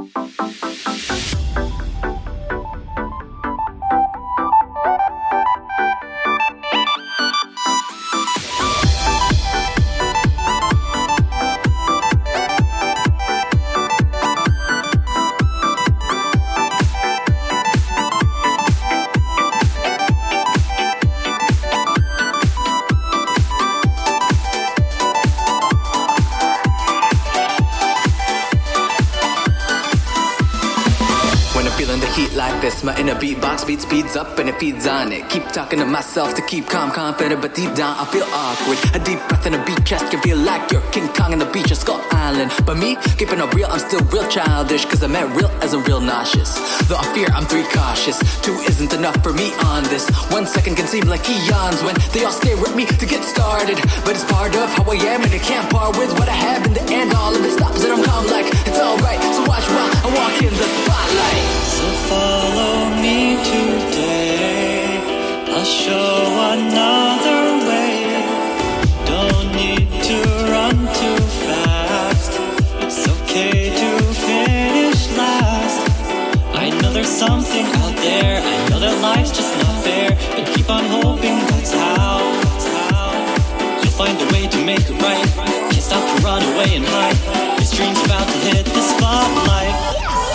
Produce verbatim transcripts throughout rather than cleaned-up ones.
My inner beatbox beat speeds up and it feeds on it. Keep talking to myself to keep calm, confident, but deep down I feel awkward. A deep breath in a beat chest can feel like you're King Kong on the beach of Skull Island. But me, keeping it real, I'm still real childish, cause I'm at real as a real nauseous. Though I fear I'm three cautious, two isn't enough for me on this. One second can seem like eons when they all stare at me to get started. But it's part of how I am and it can't part with what I have. In the end, all of it stops and I'm calm like it's alright. So watch while I walk in the spotlight. So follow me today, I'll show another way. Don't need to run too fast, it's okay to finish last. I know there's something out there, I know that life's just not fair, but keep on hoping that's how, that's how. You'll find a way to make it right, can't stop to run away and hide. This dream's about to hit the spotlight.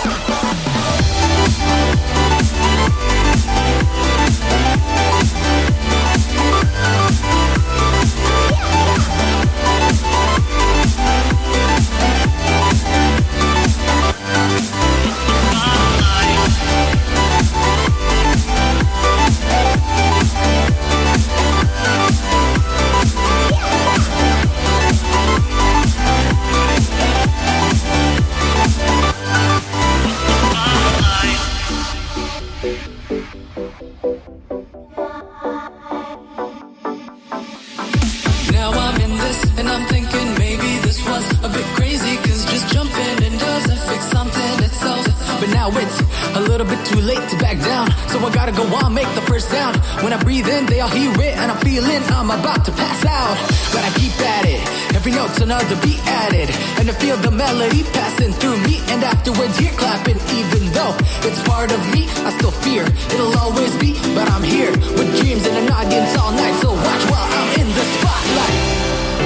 Too late to back down, so I gotta go on, make the first sound. When I breathe in, they all hear it, and I'm feeling I'm about to pass out. But I keep at it, every note's another beat added, and I feel the melody passing through me, and afterwards you're clapping. Even though it's part of me, I still fear it'll always be, but I'm here with dreams and an audience all night. So watch while I'm in the spotlight.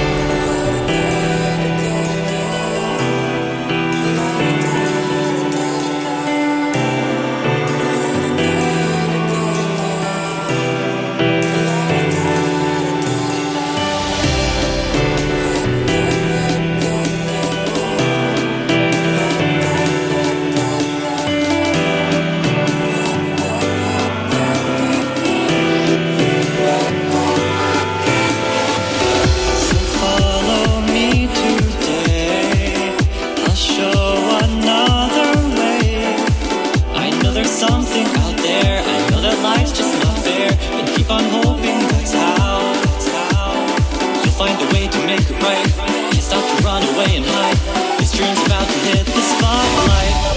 Something out there, I know that life's just not fair, but keep on hoping that's how, that's how. You'll find a way to make it right, can't stop to run away and hide. This dream's about to hit the spotlight.